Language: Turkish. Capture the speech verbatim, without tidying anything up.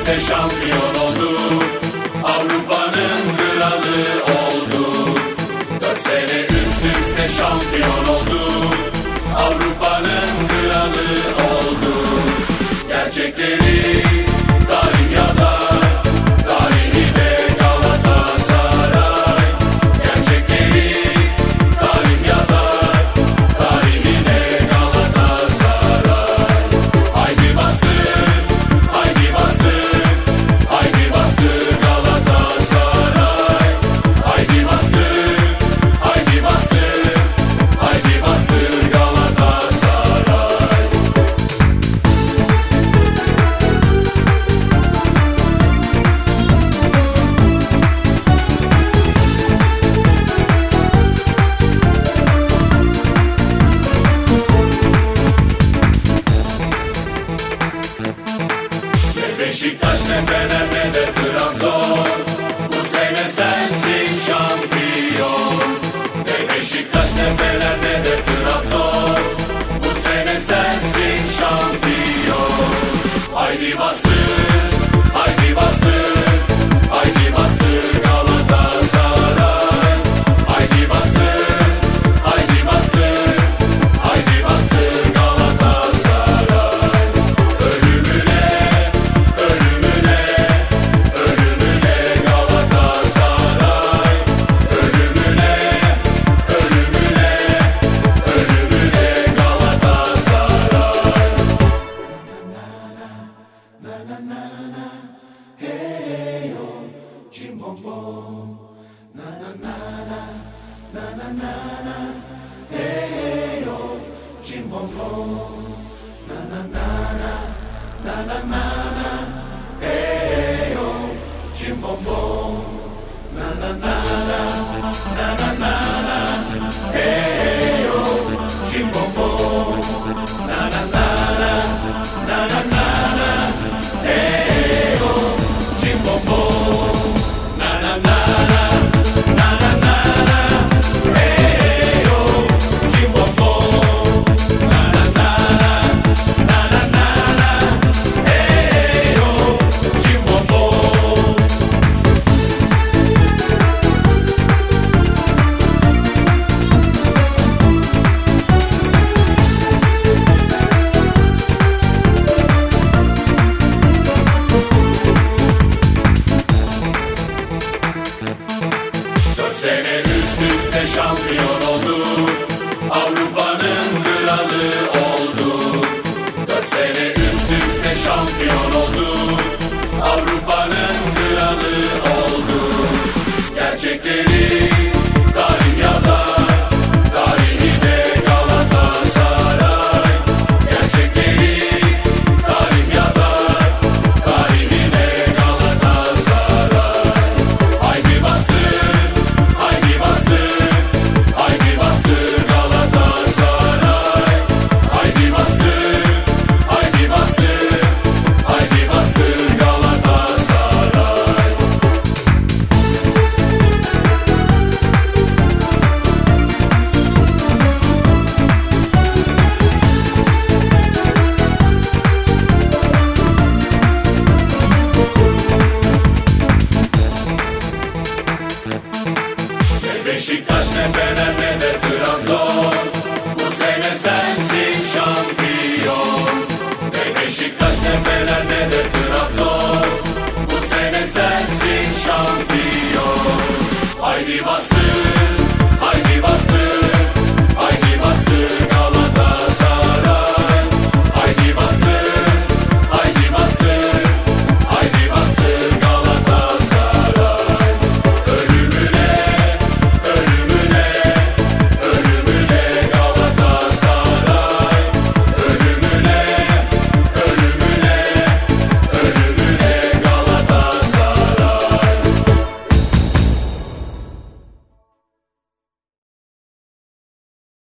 üste şampiyon oldu. Avrupa'nın kralı oldu. Dört sene üst üste şampiyon oldu. Avrupa'nın kralı oldu. Gerçekleri tarih yazar. Tarihi de Galatasaray. Gerçekleri tarih yazar. Tarihi de Galatasaray. Haydi bastır, haydi bastır, haydi bastır Galatasaray. Haydi bastır, haydi bastır, haydi bastır Galatasaray. Ne Beşiktaş ne Fener ne de Trabzon, bu sene sensin şampiyon. Ne Beşiktaş ne Fener ne de Trabzon, bu sene sensin şampiyon. Haydi bastır, haydi bastır, haydi bastır Galatasaray. Haydi bastır, haydi bastır, haydi bastır Galatasaray. Ölümüne, ölümüne, ölümüne Galatasaray. Ölümüne, ölümüne, ölümüne Galatasaray. Dört sene üst üste şampiyon oldu. Avrupa'nın kralı oldu. Dört sene üst üste şampiyon oldu. Avrupa'nın kralı oldu. Gerçekleri tarih yazar. Tarihi de Galatasaray. Gerçekleri tarih yazar. Tarihi de Galatasaray. Haydi bastır, haydi bastır, haydi bastır Galatasaray. Haydi bastır, haydi bastır, haydi bastır Galatasaray. Ne Beşiktaş ne Fener ne de Trabzon, bu sene sensin şampiyon. Ne Beşiktaş ne Fener ne de Trabzon, bu sene sensin şampiyon. Haydi bastır.